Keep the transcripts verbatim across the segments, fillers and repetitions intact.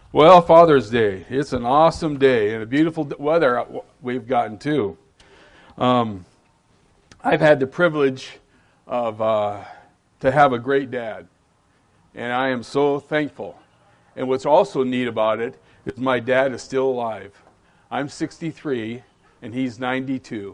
Well, Father's Day. It's an awesome day and a beautiful weather we've gotten too. Um, I've had the privilege of uh, to have a great dad, and I am so thankful. And what's also neat about it is my dad is still alive. I'm sixty-three, and he's ninety-two.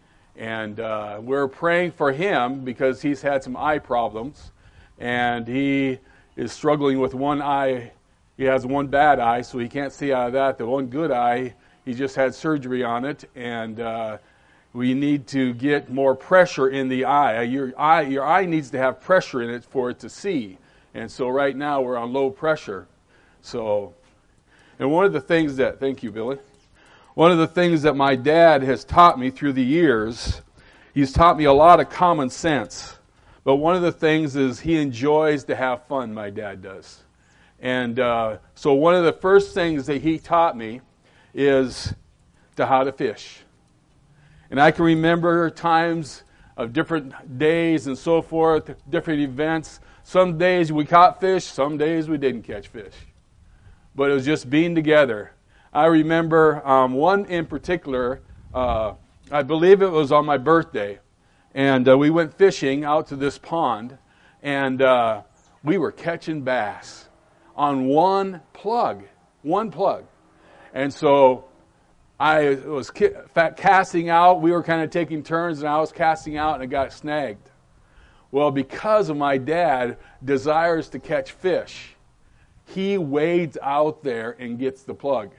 And uh, we're praying for him because he's had some eye problems, and he is struggling with one eye. He has one bad eye, so he can't see out of that. The one good eye, he just had surgery on it, and uh, we need to get more pressure in the eye. Your eye, your eye needs to have pressure in it for it to see. And so right now we're on low pressure. So, and one of the things that, thank you, Billy. One of the things that my dad has taught me through the years, he's taught me a lot of common sense. But one of the things is he enjoys to have fun, my dad does. And uh, so one of the first things that he taught me is to how to fish. And I can remember times of different days and so forth, different events. Some days we caught fish, some days we didn't catch fish. But it was just being together. I remember um, one in particular, uh, I believe it was on my birthday, and uh, we went fishing out to this pond, and uh, we were catching bass on one plug, one plug. And so I was casting out, we were kind of taking turns, and I was casting out, and it got snagged. Well, because of my dad desires to catch fish, he wades out there and gets the plug.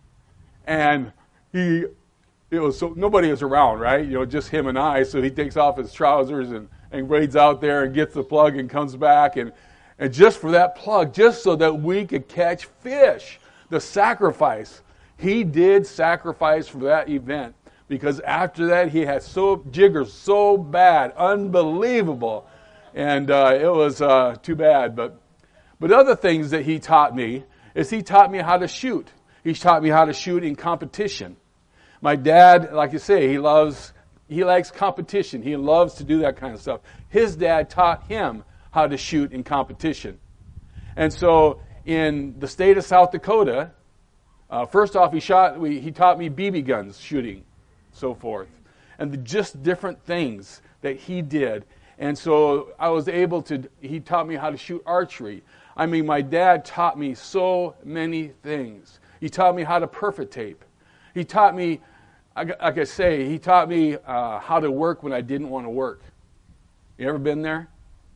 And he, it was so, nobody was around, right? You know, just him and I. So he takes off his trousers and, and wades out there and gets the plug and comes back. And, and just for that plug, just so that we could catch fish, the sacrifice. He did sacrifice for that event because after that he had so jiggers so bad, unbelievable. And uh, it was uh, too bad. But, but other things that he taught me is he taught me how to shoot. He taught me how to shoot in competition. My dad, like you say, he loves, he likes competition. He loves to do that kind of stuff. His dad taught him how to shoot in competition. And so in the state of South Dakota, uh, first off, he shot. We, he taught me B B guns shooting, so forth, and the, just different things that he did. And so I was able to. He taught me how to shoot archery. I mean, my dad taught me so many things. He taught me how to perfect tape. He taught me, like I say, he taught me uh, how to work when I didn't want to work. You ever been there?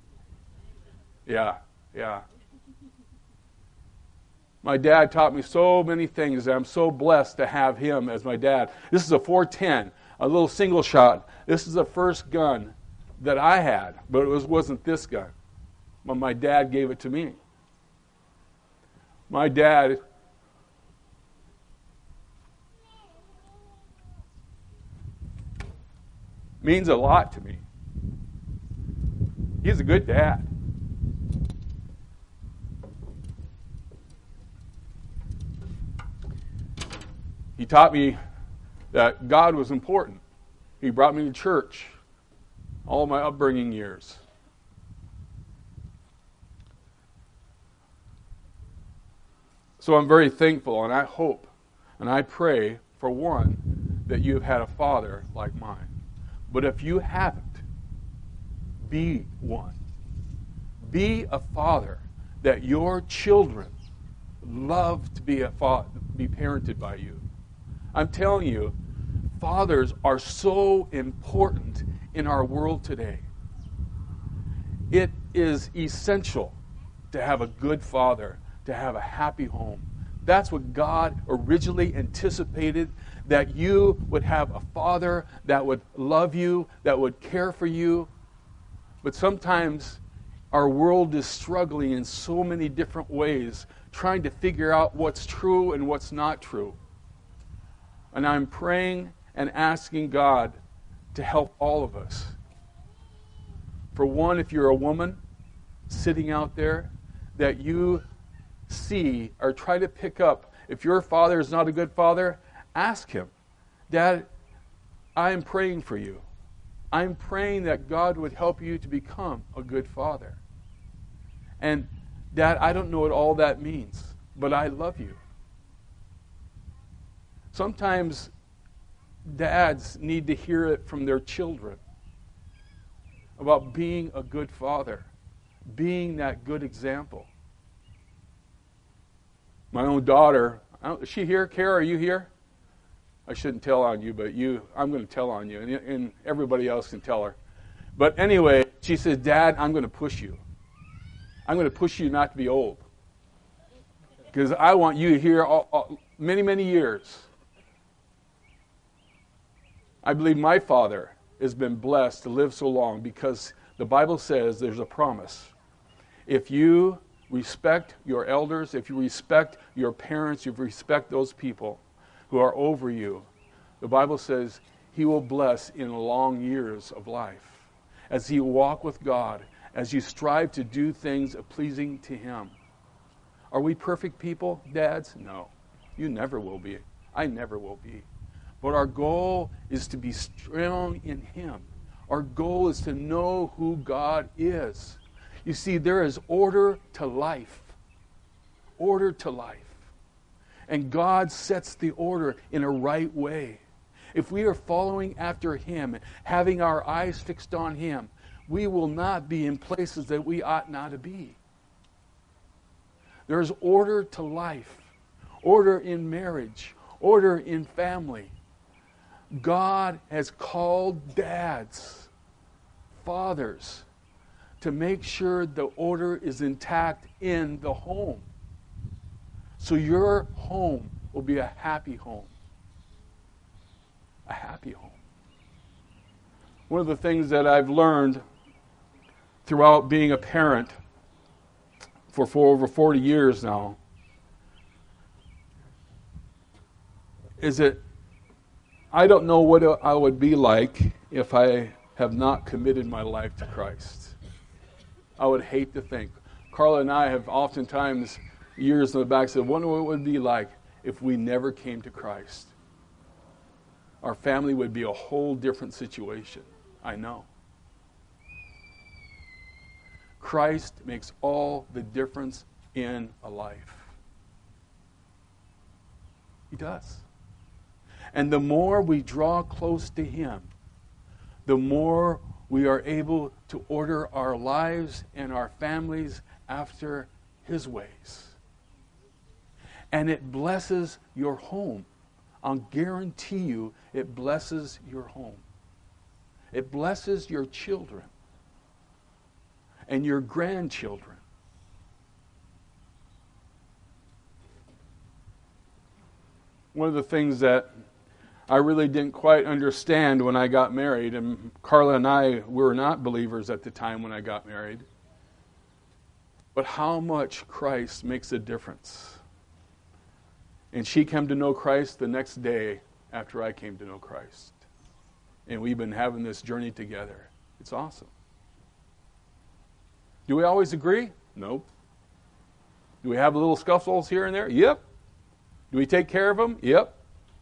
Yeah, yeah. My dad taught me so many things, and I'm so blessed to have him as my dad. This is a four ten, a little single shot. This is the first gun that I had, but it was, wasn't this gun. But my dad gave it to me. My dad means a lot to me. He's a good dad. He taught me that God was important. He brought me to church all my upbringing years. So I'm very thankful, and I hope, and I pray, for one, that you have had a father like mine. But if you haven't, be one. Be a father that your children love to be a father, be parented by you. I'm telling you, fathers are so important in our world today. It is essential to have a good father, to have a happy home. That's what God originally anticipated, that you would have a father that would love you, that would care for you. But sometimes our world is struggling in so many different ways, trying to figure out what's true and what's not true. And I'm praying and asking God to help all of us. For one, if you're a woman sitting out there, that you see or try to pick up, if your father is not a good father, ask him, Dad, I am praying for you. I'm praying that God would help you to become a good father. And Dad, I don't know what all that means, but I love you. Sometimes dads need to hear it from their children about being a good father, being that good example. My own daughter, is she here? Kara, are you here? I shouldn't tell on you, but you, I'm going to tell on you, and, and everybody else can tell her. But anyway, she says, Dad, I'm going to push you. I'm going to push you not to be old. Because I want you here all, all, many, many years. I believe my father has been blessed to live so long because the Bible says there's a promise. If you respect your elders, if you respect your parents, if you respect those people who are over you, the Bible says he will bless in long years of life. As you walk with God, as you strive to do things pleasing to him. Are we perfect people, dads? No. You never will be. I never will be. But our goal is to be strong in him. Our goal is to know who God is. You see, there is order to life. Order to life. And God sets the order in a right way. If we are following after him, having our eyes fixed on him, we will not be in places that we ought not to be. There's order to life, order in marriage, order in family. God has called dads, fathers, to make sure the order is intact in the home. So your home will be a happy home. A happy home. One of the things that I've learned throughout being a parent for, for over forty years now is that I don't know what I would be like if I have not committed my life to Christ. I would hate to think. Carla and I have oftentimes, years in the back, said, wonder what it would be like if we never came to Christ. Our family would be a whole different situation. I know. Christ makes all the difference in a life. He does. And the more we draw close to him, the more we are able to order our lives and our families after his ways. And it blesses your home. I'll guarantee you it blesses your home. It blesses your children and your grandchildren. One of the things that I really didn't quite understand when I got married, and Carla and I were not believers at the time when I got married, but how much Christ makes a difference. And she came to know Christ the next day after I came to know Christ. And we've been having this journey together. It's awesome. Do we always agree? Nope. Do we have little scuffles here and there? Yep. Do we take care of them? Yep.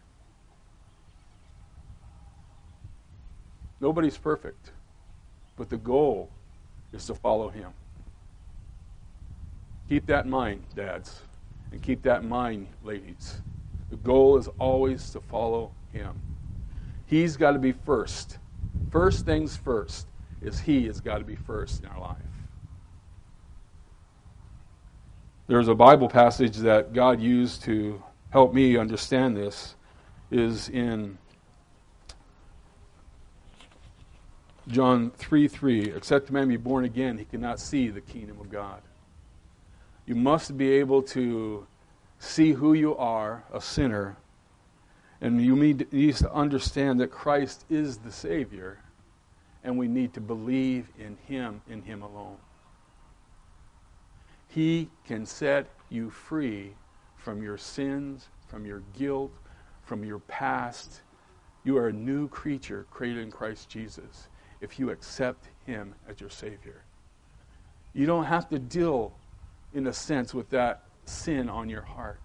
Nobody's perfect. But the goal is to follow him. Keep that in mind, dads. And keep that in mind, ladies. The goal is always to follow him. He's got to be first. First things first is he has got to be first in our life. There's a Bible passage that God used to help me understand this, is in John three three. Except a man be born again, he cannot see the kingdom of God. You must be able to see who you are, a sinner, and you need to understand that Christ is the Savior, and we need to believe in him, in him alone. He can set you free from your sins, from your guilt, from your past. You are a new creature created in Christ Jesus if you accept him as your Savior. You don't have to deal, in a sense, with that sin on your heart.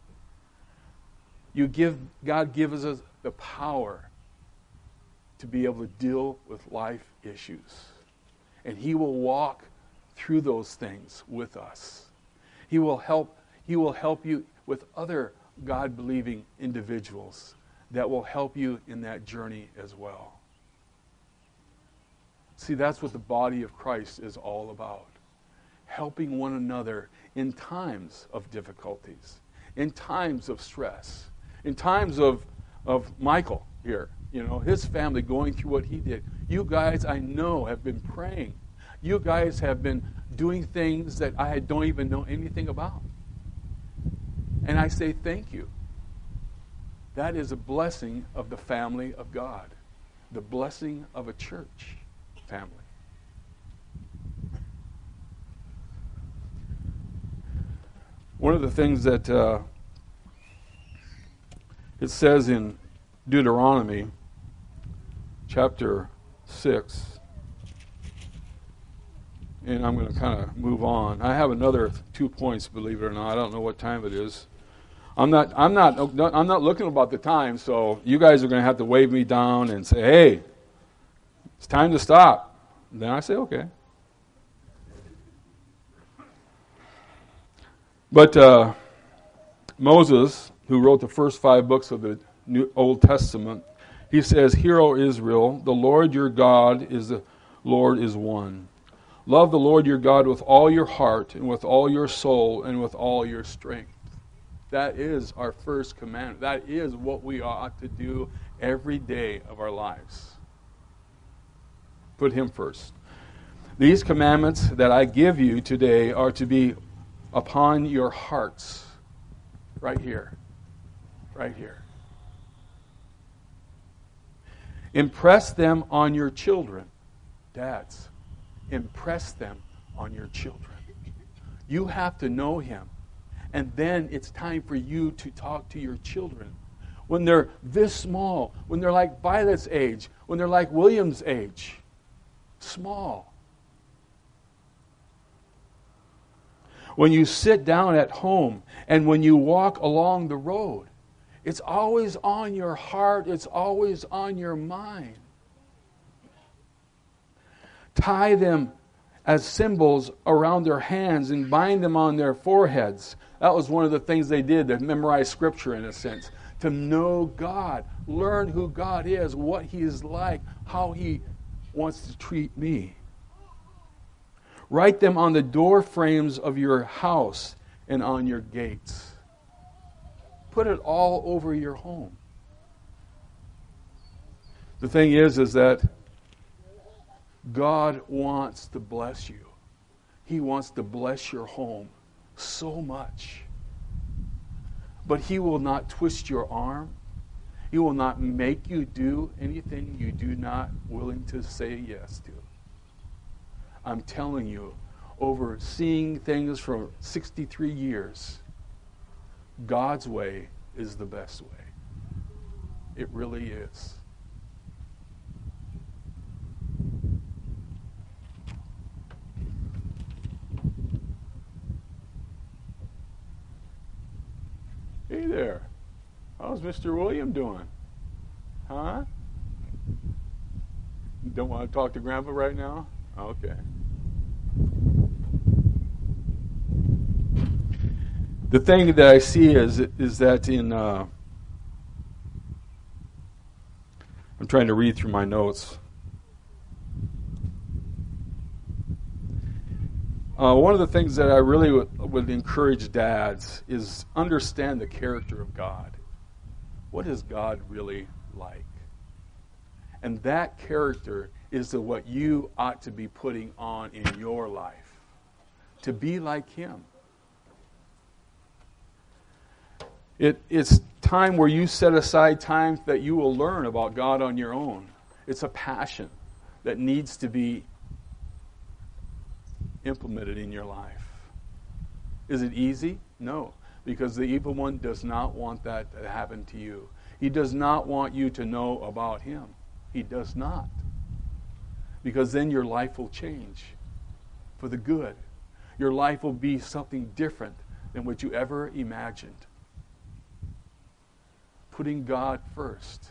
You give God gives us the power to be able to deal with life issues. And he will walk through those things with us. He will help He will help you with other God-believing individuals that will help you in that journey as well. See, that's what the body of Christ is all about. Helping one another in times of difficulties, in times of stress, in times of, of Michael here, you know, his family going through what he did. You guys, I know, have been praying. You guys have been doing things that I don't even know anything about. And I say thank you. That is a blessing of the family of God, the blessing of a church family. One of the things that uh, it says in Deuteronomy chapter six, and I'm going to kind of move on. I have another two points, believe it or not. I don't know what time it is. I'm not. I'm not. I'm not looking about the time. So you guys are going to have to wave me down and say, "Hey, it's time to stop." And then I say, "Okay." But uh, Moses, who wrote the first five books of the New Old Testament, he says, "Hear, O Israel, the Lord your God is the Lord is one. Love the Lord your God with all your heart and with all your soul and with all your strength." That is our first commandment. That is what we ought to do every day of our lives. Put Him first. These commandments that I give you today are to be upon your hearts. Right here. Right here. Impress them on your children. Dads, impress them on your children. You have to know Him. And then it's time for you to talk to your children. When they're this small, when they're like Violet's age, when they're like William's age. Small. When you sit down at home and when you walk along the road, it's always on your heart, it's always on your mind. Tie them as symbols around their hands and bind them on their foreheads. That was one of the things they did, to memorize Scripture in a sense. To know God, learn who God is, what He is like, how He wants to treat me. Write them on the door frames of your house and on your gates. Put it all over your home. The thing is, is that God wants to bless you. He wants to bless your home so much. But He will not twist your arm. He will not make you do anything you do not willing to say yes to. I'm telling you, over seeing things for sixty-three years, God's way is the best way. It really is. Hey there. How's Mister William doing? Huh? You don't want to talk to Grandpa right now? Okay. The thing that I see is is that in uh, I'm trying to read through my notes. Uh, one of the things that I really would, would encourage dads is understand the character of God. What is God really like? And that character is the, what you ought to be putting on in your life. To be like Him. It, it's time where you set aside time that you will learn about God on your own. It's a passion that needs to be implemented in your life. Is it easy? No, because the evil one does not want that to happen to you. He does not want you to know about Him. He does not. Because then your life will change for the good. Your life will be something different than what you ever imagined. Putting God first.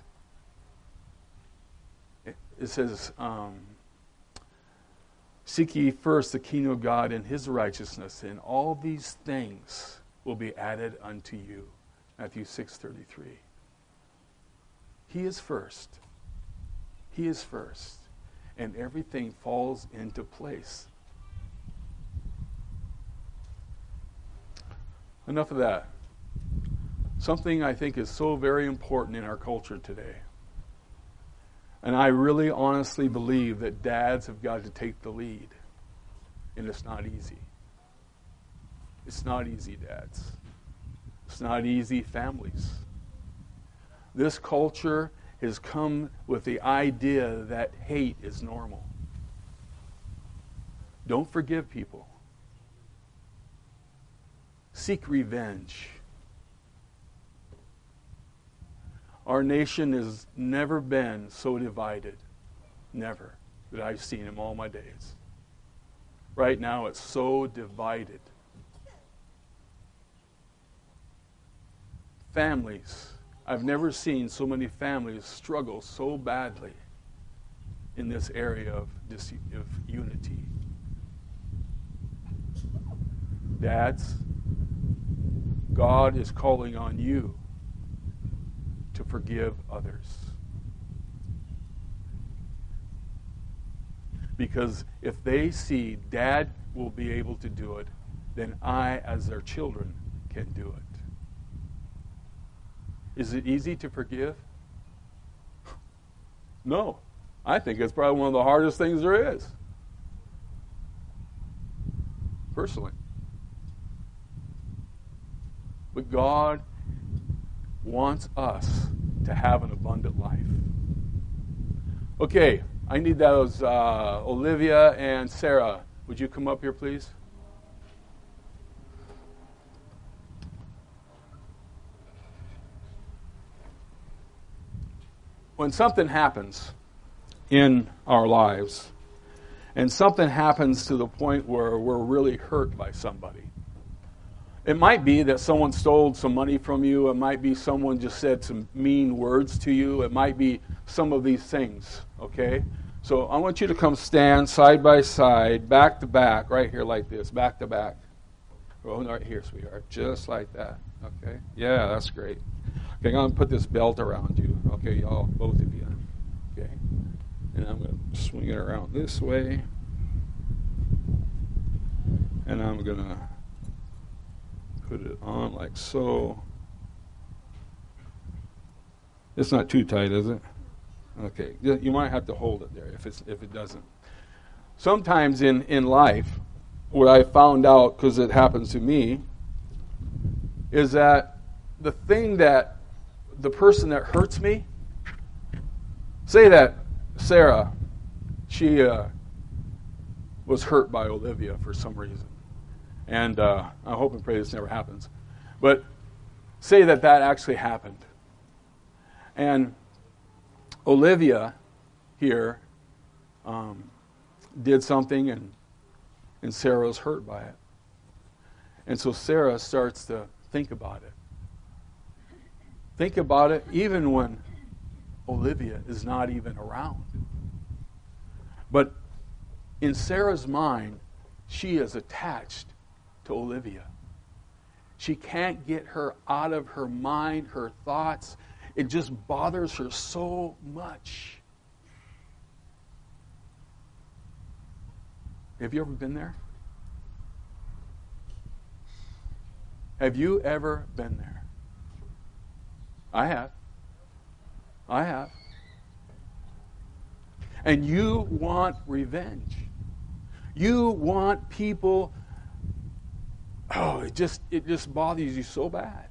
It, it says, um, seek ye first the kingdom of God and His righteousness, and all these things will be added unto you. Matthew six thirty-three. He is first. He is first. And everything falls into place. Enough of that. Something I think is so very important in our culture today. And I really honestly believe that dads have got to take the lead. And it's not easy. It's not easy, dads. It's not easy, families. This culture has come with the idea that hate is normal. Don't forgive people. Seek revenge. Our nation has never been so divided. Never. That I've seen in all my days. Right now it's so divided. Families. I've never seen so many families struggle so badly in this area of, dis- of unity. Dads, God is calling on you to forgive others. Because if they see Dad will be able to do it, then I, as their children, can do it. Is it easy to forgive? No. I think it's probably one of the hardest things there is. Personally. But God wants us to have an abundant life. Okay, I need those uh, Olivia and Sarah. Would you come up here, please? When something happens in our lives, and something happens to the point where we're really hurt by somebody, it might be that someone stole some money from you. It might be someone just said some mean words to you. It might be some of these things, okay? So I want you to come stand side by side, back to back, right here like this, back to back. Oh, right here, sweetheart, just like that, okay? Yeah, that's great. Okay, I'm going to put this belt around you, okay, y'all, both of you, okay? And I'm going to swing it around this way. And I'm going to put it on like so. It's not too tight, is it? Okay. You might have to hold it there if it's if it doesn't. Sometimes in, in life, what I found out, because it happens to me, is that the thing that the person that hurts me, say that Sarah, she uh, was hurt by Olivia for some reason. And uh, I hope and pray this never happens. But say that that actually happened. And Olivia here um, did something and, and Sarah was hurt by it. And so Sarah starts to think about it. Think about it even when Olivia is not even around. But in Sarah's mind, she is attached to Olivia. She can't get her out of her mind, her thoughts. It just bothers her so much. Have you ever been there? Have you ever been there? I have. I have. And you want revenge. You want people. Oh, it just it just bothers you so bad.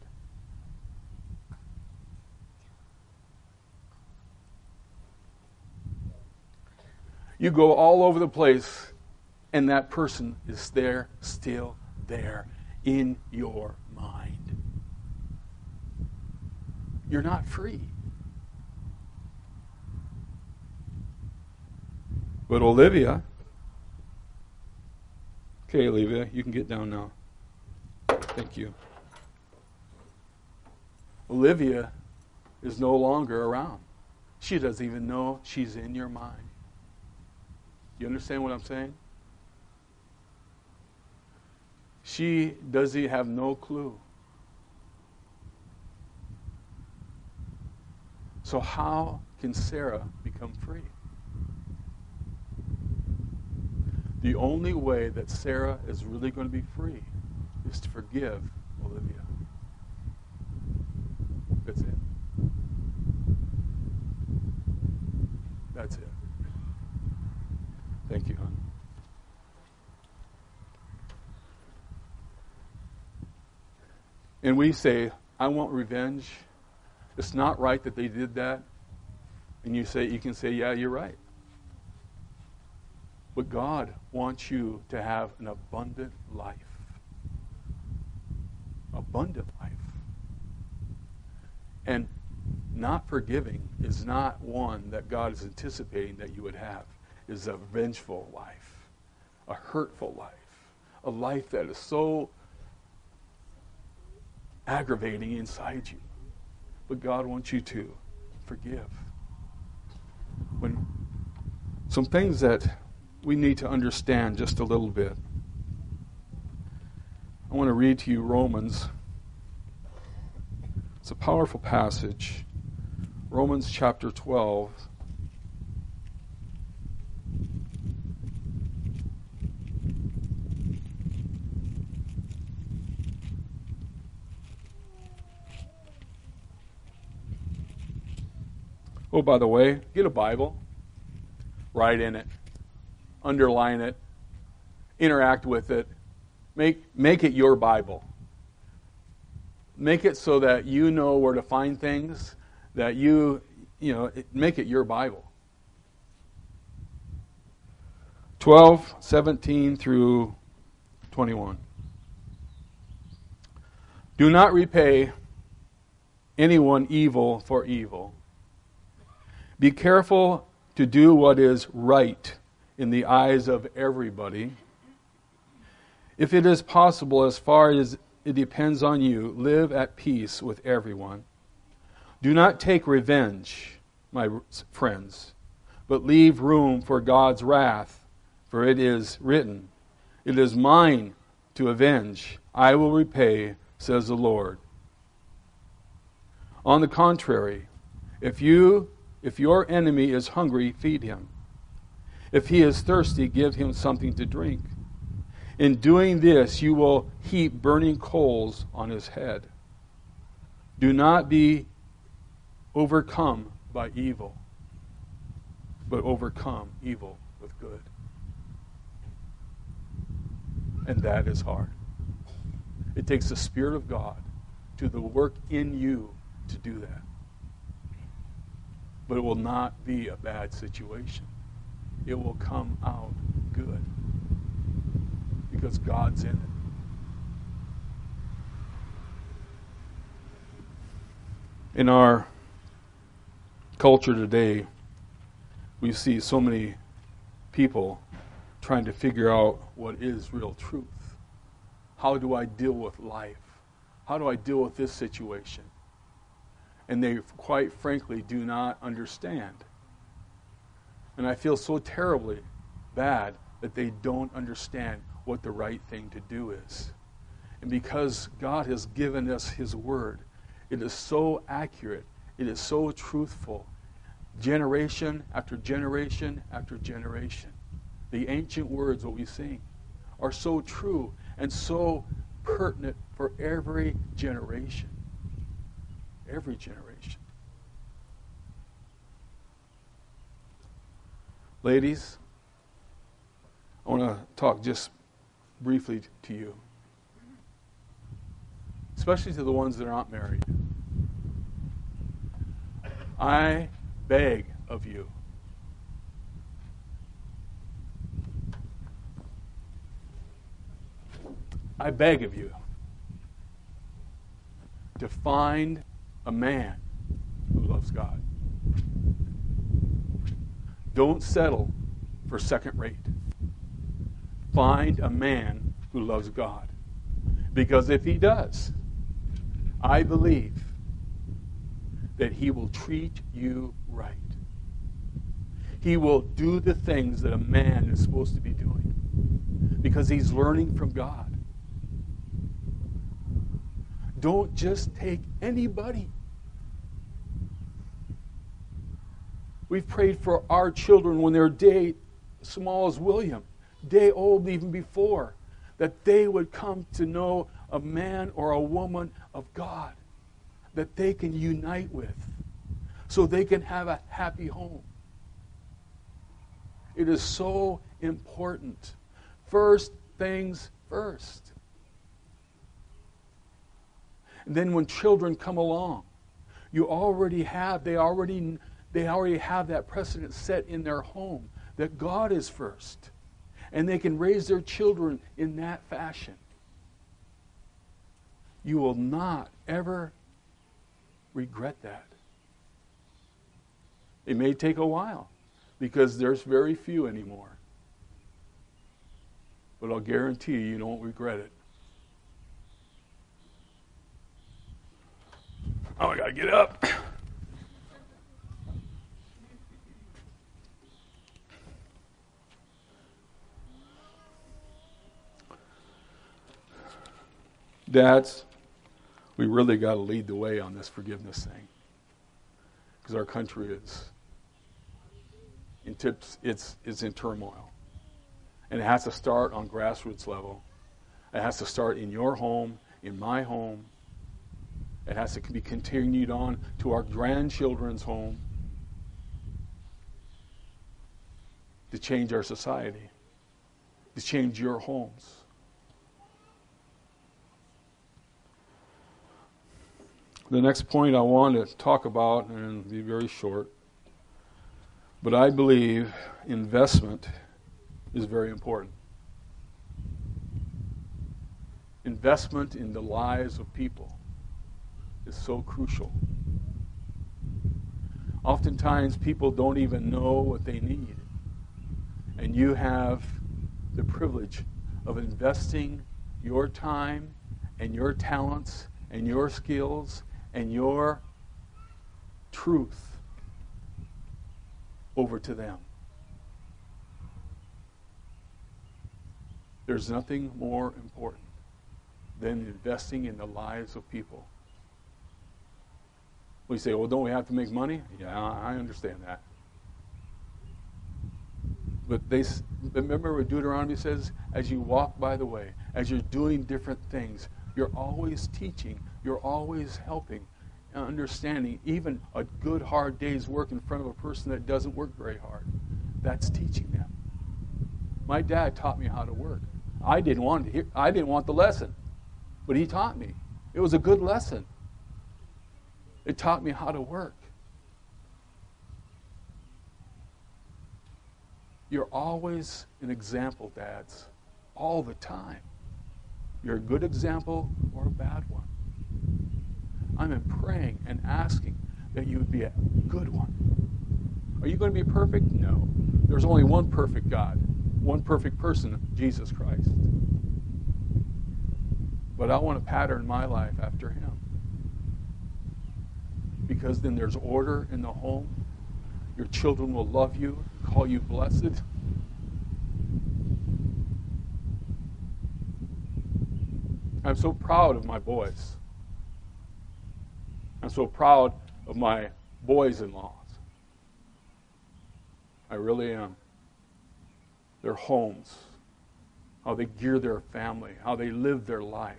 You go all over the place, and that person is there, still there, in your mind. You're not free. But Olivia, okay, Olivia, you can get down now. Thank you. Olivia is no longer around. She doesn't even know she's in your mind. You understand what I'm saying? She doesn't have no clue. So how can Sarah become free? The only way that Sarah is really going to be free is to forgive Olivia. That's it. That's it. Thank you, hon. And we say, I want revenge. It's not right that they did that. And you say, you can say, yeah, you're right. But God wants you to have an abundant life. Abundant life. And not forgiving is not one that God is anticipating that you would have. It's a vengeful life, a hurtful life, a life that is so aggravating inside you. But God wants you to forgive. When some things that we need to understand just a little bit. I want to read to you Romans. It's a powerful passage. Romans chapter twelve. Oh, by the way, get a Bible. Write in it. Underline it. Interact with it. Make, make it your Bible. Make it so that you know where to find things, that you, you know, it, make it your Bible. twelve, seventeen through twenty-one. Do not repay anyone evil for evil. Be careful to do what is right in the eyes of everybody. If it is possible, as far as it depends on you, live at peace with everyone. Do not take revenge, my friends, but leave room for God's wrath, for it is written, "It is mine to avenge. I will repay, says the Lord." On the contrary, if you if your enemy is hungry, feed him. If he is thirsty, give him something to drink. In doing this, you will heap burning coals on his head. Do not be overcome by evil, but overcome evil with good. And that is hard. It takes the Spirit of God to the work in you to do that. But it will not be a bad situation. It will come out good. Because God's in it. In our culture today, we see so many people trying to figure out what is real truth. How do I deal with life? How do I deal with this situation? And they, quite frankly, do not understand. And I feel so terribly bad that they don't understand what the right thing to do is. And because God has given us His Word, it is so accurate, it is so truthful, generation after generation after generation. The ancient words, what we sing, are so true and so pertinent for every generation. Every generation. Ladies, I want to talk just briefly to you, especially to the ones that are not married. I beg of you, I beg of you to find a man who loves God. Don't settle for second rate. Find a man who loves God. Because if he does, I believe that he will treat you right. He will do the things that a man is supposed to be doing. Because he's learning from God. Don't just take anybody. We've prayed for our children when they're day small as William, day old even before, that they would come to know a man or a woman of God that they can unite with so they can have a happy home. It is so important. First things first. And then when children come along, you already have, they already, they already have that precedent set in their home that God is first. And they can raise their children in that fashion. You will not ever regret that. It may take a while because there's very few anymore. But I'll guarantee you, you don't regret it. Oh, I gotta get up. Dads, we really got to lead the way on this forgiveness thing, because our country is in tips, it's it's in turmoil, and it has to start on grassroots level. It has to start in your home, in my home. It has to be continued on to our grandchildren's home to change our society, to change your homes. The next point I want to talk about, and be very short, but I believe investment is very important. Investment in the lives of people is so crucial. Oftentimes people don't even know what they need. And you have the privilege of investing your time and your talents and your skills and your truth over to them. There's nothing more important than investing in the lives of people. We say, well, don't we have to make money? Yeah, I understand that. But they remember what Deuteronomy says, as you walk by the way, as you're doing different things, you're always teaching, you're always helping, understanding. Even a good, hard day's work in front of a person that doesn't work very hard, that's teaching them. My dad taught me how to work. I didn't want to hear, I didn't want the lesson, but he taught me. It was a good lesson. It taught me how to work. You're always an example, dads, all the time. You're a good example or a bad one. I'm praying and asking that you would be a good one. Are you going to be perfect? No. There's only one perfect God, one perfect person, Jesus Christ. But I want to pattern my life after him. Because then there's order in the home. Your children will love you, call you blessed. I'm so proud of my boys. I'm so proud of my boys-in-laws. I really am. Their homes, how they gear their family, how they live their life.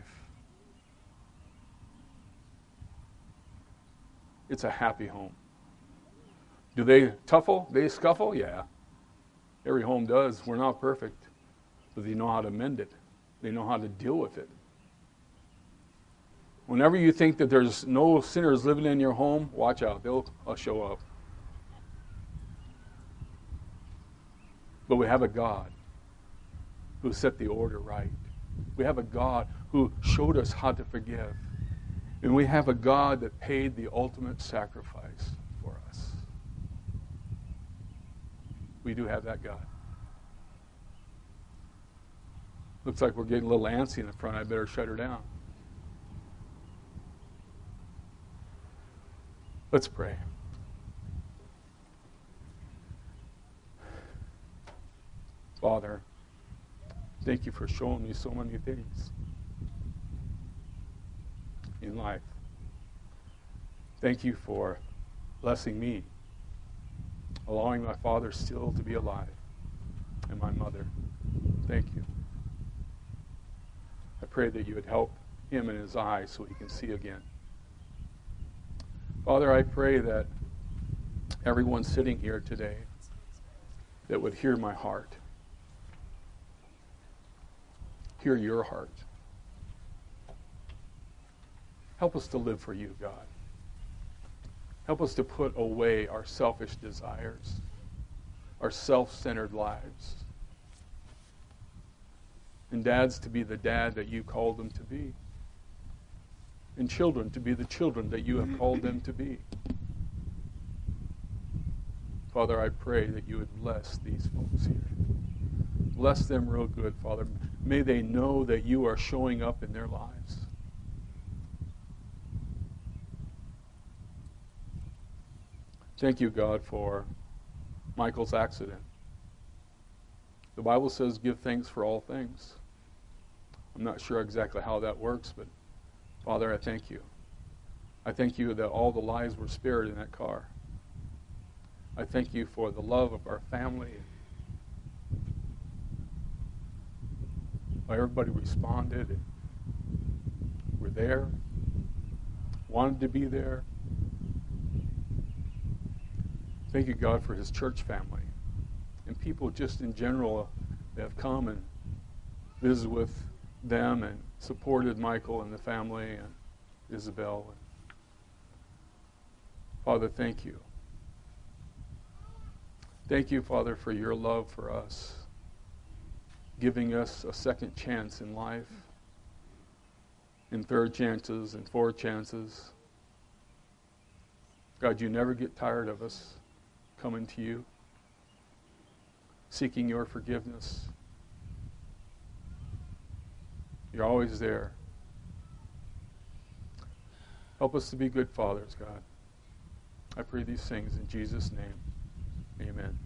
It's a happy home. Do they tuffle? They scuffle? Yeah. Every home does. We're not perfect. But they know how to mend it. They know how to deal with it. Whenever you think that there's no sinners living in your home, watch out. They'll show up. But we have a God who set the order right. We have a God who showed us how to forgive. And we have a God that paid the ultimate sacrifice for us. We do have that God. Looks like we're getting a little antsy in the front. I better shut her down. Let's pray. Father, thank you for showing me so many things in life. Thank you for blessing me allowing my father still to be alive, and my mother. Thank you. I pray that you would help him in his eyes so he can see again. Father, I pray that everyone sitting here today that would hear my heart, hear your heart. Help us to live for you, God. Help us to put away our selfish desires, our self-centered lives. And dads to be the dad that you called them to be. And children to be the children that you have called them to be. Father, I pray that you would bless these folks here. Bless them real good, Father. May they know that you are showing up in their lives. Thank you, God, for Michael's accident. The Bible says give thanks for all things. I'm not sure exactly how that works, but Father, I thank you. I thank you that all the lives were spared in that car. I thank you for the love of our family. How everybody responded and were there, wanted to be there. Thank you, God, for his church family and people just in general that have come and visited with them and supported Michael and the family and Isabel. Father, thank you. Thank you, Father, for your love for us, giving us a second chance in life, and third chances and fourth chances. God, you never get tired of us coming to you, seeking your forgiveness. You're always there. Help us to be good fathers, God. I pray these things in Jesus' name. Amen.